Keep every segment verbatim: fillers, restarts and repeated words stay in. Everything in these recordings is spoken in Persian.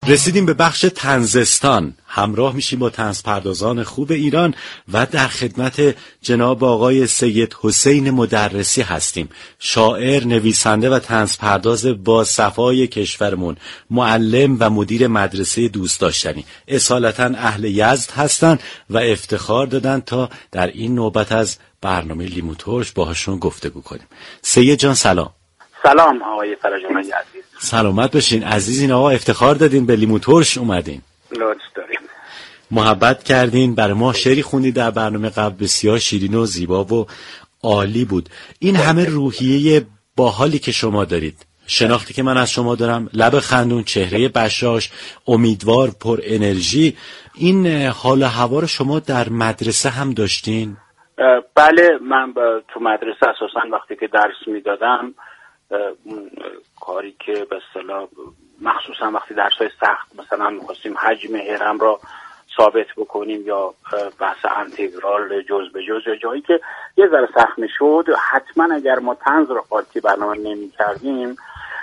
رسیدیم به بخش طنزستان. همراه میشیم با طنزپردازان خوب ایران و در خدمت جناب آقای سید حسین مدرسی هستیم، شاعر، نویسنده و طنزپرداز با صفای کشورمون، معلم و مدیر مدرسه دوست داشتنی. اصالتا اهل یزد هستن و افتخار دادن تا در این نوبت از برنامه لیمو ترش باهاشون گفتگو کنیم. سید جان سلام. سلام آقای فرجانی عزیز. سلامت باشین عزیزین آقا، افتخار دادین به لیمو ترش اومدین. لطف دارین. محبت کردین، برای ما شعری خوندید در برنامه قبل، بسیار شیرین و زیبا و عالی بود. این همه روحیه باحالی که شما دارید، شناختی که من از شما دارم، لب خندون، چهره بشاش، امیدوار، پر انرژی، این حال و هوا رو شما در مدرسه هم داشتین؟ بله، من تو مدرسه اساساً وقتی که درس میدادم، اون کاری که به اصطلاح مخصوصا وقتی درس‌های سخت مثلا می‌خواستیم حجم هرم را ثابت بکنیم یا بحث انتگرال جزء به جزء یا جایی که یه ذره سخت می‌شد، حتما اگر ما طنز را قاطی برنامه نمی‌کردیم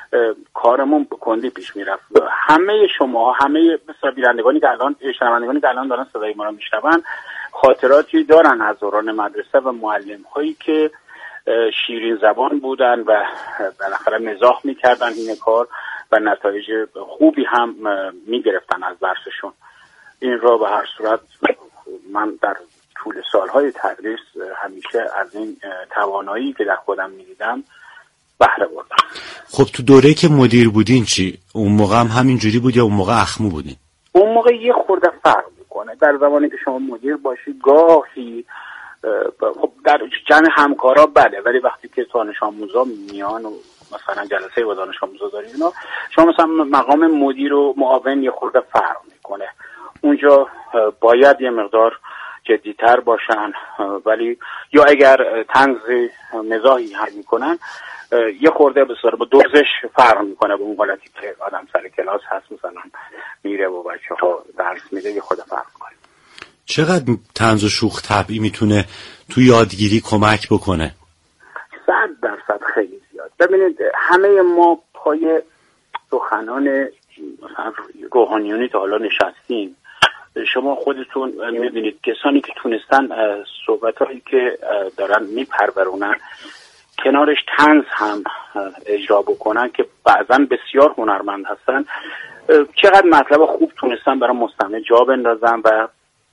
کارمون به کندی پیش می‌رفت. همه شما، همه مثلا بینندگانی که الان شنوندگانی که الان دارن صدای ما را می‌شنون، خاطراتی دارن از دوران مدرسه و معلم‌هایی که شیرین زبان بودن و بالاخره مزاح میکردن این کار و نتایج خوبی هم میگرفتن از درسشون. این را به هر صورت من در طول سالهای تدریس همیشه از این توانایی که در خودم میدیدم بهره بردم. خب تو دوره‌ای که مدیر بودین چی؟ اون موقع هم همین جوری بود یا اون موقع اخمو بودین؟ اون موقع یه خورده فرق میکنه. در زمانی که شما مدیر باشی گاهی خب در جمع همکارا بله، ولی وقتی که دانش آموزا میان و مثلا جلسه با دانش آموزا دارید اینا، شما مثلا مقام مدیر و معاون یه خورده فرق میکنه. اونجا باید یه مقدار جدی‌تر باشن، ولی یا اگر طنز مزاحی حل میکنن یه خورده بسیار با دوزش فرق میکنه به اون حالتی که آدم سر کلاس هست مثلا میره و بچه‌ها درس میده، یه خورده فرق میکنه. چقدر طنز و شوخ طبعی میتونه تو یادگیری کمک بکنه؟ صد درصد خیلی زیاد. ببینید همه ما پای سخنان مثلا روحانیونی تا حالا نشستیم. شما خودتون میبینید کسانی که تونستن صحبتایی که دارن میپرورونن کنارش طنز هم اجرا بکنن که بعضا بسیار هنرمند هستن، چقدر مطلب خوب تونستن برای مستمع جا بندازن و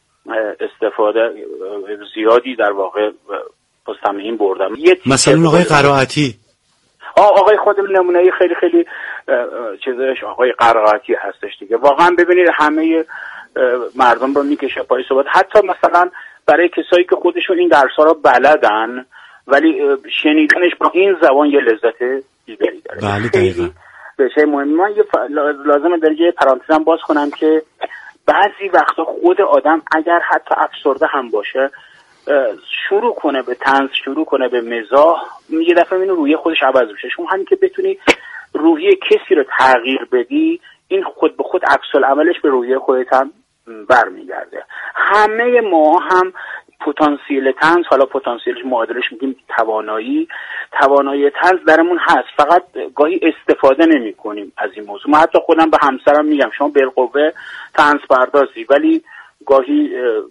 استفاده زیادی در واقع مستمعین بردم. مثلا آقای قرائتی، آقای خودم نمونه خیلی خیلی چیزش آقای قرائتی هستش دیگه. واقعا ببینید همه مردم رو میکشه پای صحبت، حتی مثلا برای کسایی که خودشون این درس‌ها رو بلدن ولی شنیدنش با این زبان یه لذت دیگری داره. بله دقیقاً. به شی مهم من یه ف... لازمه در یه پرانتزم باز کنم که بعضی وقتا خود آدم اگر حتی افسرده هم باشه شروع کنه به طنز، شروع کنه به مزاح، یه دفعه اینو روحیه خودش عوض میشه. شما همین که بتونی روحیه کسی رو تغییر بدی، این خود به خود عکس العملش به روحیه خودت هم برمیگرده. همه ما هم پتانسیل طنز، حالا پتانسیلش معادلش میگیم توانایی، توانایی طنز درمون هست، فقط گاهی استفاده نمی کنیم از این موضوع. من حتی خودم به همسرم میگم شما بالقوه طنز پردازی، ولی گاهی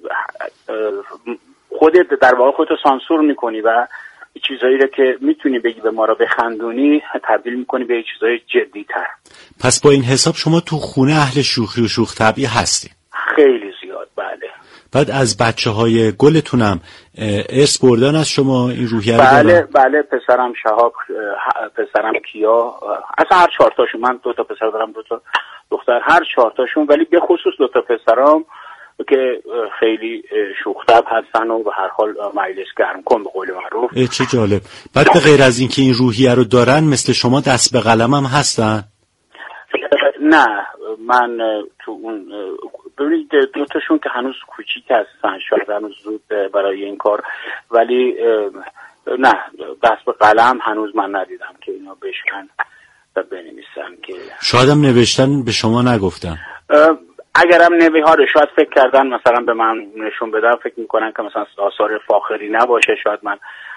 خودت در واقع خودتو سانسور میکنی و چیزایی رو که میتونی بگی به ما رو بخندونی تبدیل میکنی به چیزای جدی‌تر. پس با این حساب شما تو خونه اهل شوخی و شوخ طبعی هستی؟ خیلی زیاد بله. بعد از بچه‌های گلتونم ارث بردن از شما این روحیه رو بله دارن؟ بله، پسرم شهاب، پسرم کیا، اصلا هر چهار تاشون، من دو تا پسر دارم دو تا دختر، هر چهار تاشون، ولی به خصوص دو تا پسرام که خیلی شوخ‌طبع هستن و به هر حال مجلس گرم کن به قول معروف. چه جالب. بعد به غیر از این که این روحیه رو دارن، مثل شما دست به قلم هم هستن؟ نه من تو اون ببینید دو تاشون که هنوز کوچیک هستن، شاید هنوز زود برای این کار، ولی نه دست به قلم هنوز من ندیدم که اینا بشکن و بنویسن. که شاید هم نوشتن به شما نگفتن. اگرم نوی ها رو شاید فکر کردن مثلا به من نشون بدن، فکر میکنن که مثلا آثار فاخری نباشه، شاید من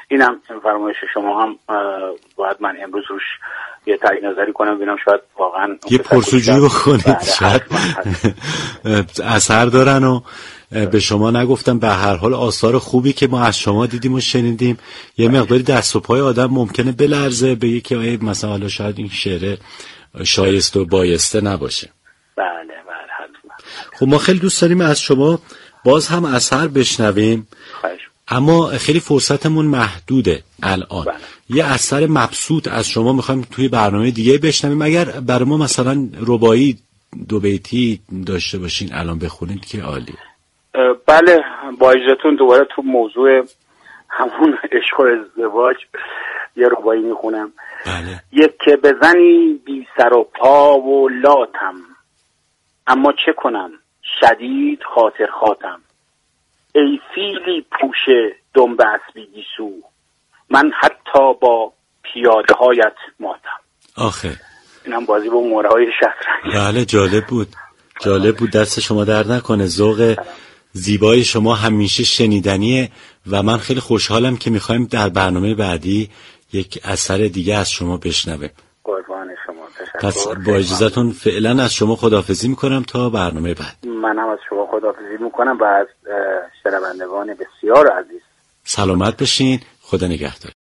اینم فرمایش شما هم باید من امروز روش یه تغییر نظری کنم، ببینم شاید واقعا یه پرسجویی بکنید، شاید اثر دارن. و به شما نگفتم، به هر حال آثار خوبی که ما از شما دیدیم و شنیدیم یه مقداری دست و پای آدم ممکنه بلرزه، بگه که مثلا حالا شاید این شعر شایسته و بایسته نباشه. بله بله حتما. خب ما خیلی دوست داریم از شما باز هم اثر بشنویم، خواهش. اما خیلی فرصتمون محدوده الان. بله. یه اثر مبسوط از شما میخوایم توی برنامه دیگه بشنویم. اگر برای ما مثلا رباعی دو بیتی داشته باشین الان بخونید که عالی. بله با اجازهتون دوباره تو موضوع همون عشق و ازدواج یه رباعی میخونم. بله. یک که بزنی بی سر و پا و لاتم، اما چه کنم شدید خاطر خاتم. ای فیلی پوش دنب اسبی گیسو، من حتی با پیاده هایت ماتم. آخه اینم بازی با موره های شطرنج. بله جالب بود، جالب بود. دست شما درد نکنه. ذوق زیبای شما همیشه شنیدنیه و من خیلی خوشحالم که میخوایم در برنامه بعدی یک اثر دیگه از شما بشنویم. قربان شما، تشکر. پس با اجازهتون فعلا از شما خداحافظی میکنم تا برنامه بعد. من هم از شما خداحافظی میکنم و از شنوندگان بسیار عزیز. سلامت بشین، خدا نگهدار.